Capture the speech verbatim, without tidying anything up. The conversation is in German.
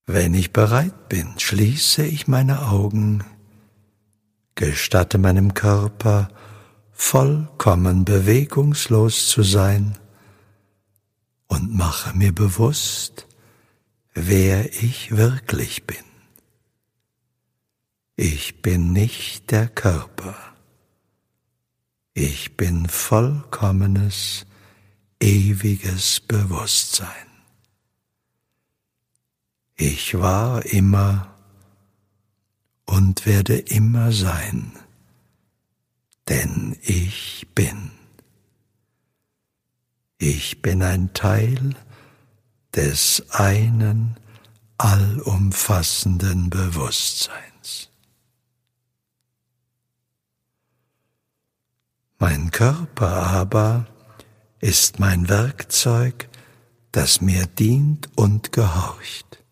Wenn ich bereit bin, schließe ich meine Augen, gestatte meinem Körper, vollkommen bewegungslos zu sein und mache mir bewusst, wer ich wirklich bin. Ich bin nicht der Körper. Ich bin vollkommenes, ewiges Bewusstsein. Ich war immer und werde immer sein, denn ich bin. Ich bin ein Teil des einen, allumfassenden Bewusstseins. Mein Körper aber ist mein Werkzeug, das mir dient und gehorcht.